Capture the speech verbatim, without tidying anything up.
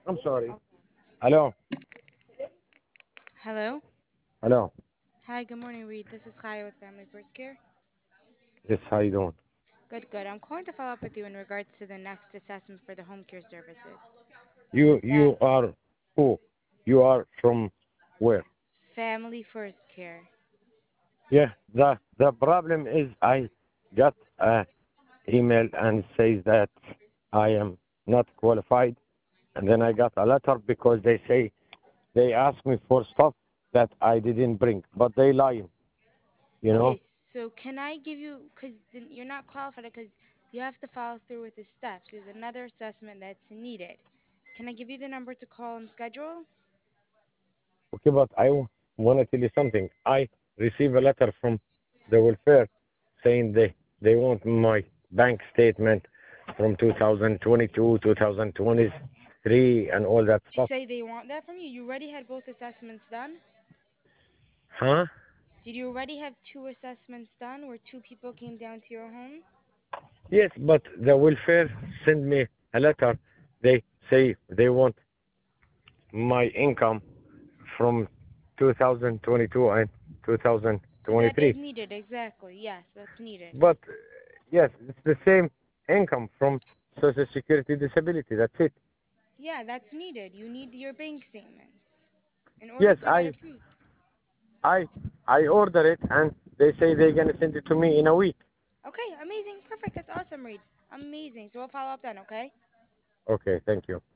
I'm sorry. Hello. Hello. Hello. Hi, good morning, Reed. This is Kaya with Family First Care. Yes, how you doing? Good, good. I'm calling to follow up with you in regards to the next assessment for the home care services. You Is that you are who? You are from where? Family First Care? Yeah. The the problem is I got a email and says that I am not qualified, and then I got a letter because they say they asked me for stuff that I didn't bring, but they lying. You Okay, know. so can I give you, because you're not qualified because you have to follow through with the steps. There's another assessment that's needed. Can I give you the number to call and schedule? Okay, but I want to tell you something. I received a letter from the welfare saying they they want my bank statement from two thousand twenty-two, two thousand twenty-three, and all that They stuff. say they want that from you. You already had both assessments done? Huh? Did you already have two assessments done where two people came down to your home? Yes, but the welfare sent me a letter. They say they want my income from two thousand twenty-two and That is two thousand twenty-three. needed, exactly. Yes, that's needed. But uh, yes, it's the same income from Social Security disability. That's it. Yeah, that's needed. You need your bank statements in order Yes, to get I approved. I I order it and they say they're gonna send it to me in a week. Okay, amazing. Perfect. That's awesome, Reed. Amazing. So we'll follow up then, okay? Okay, thank you.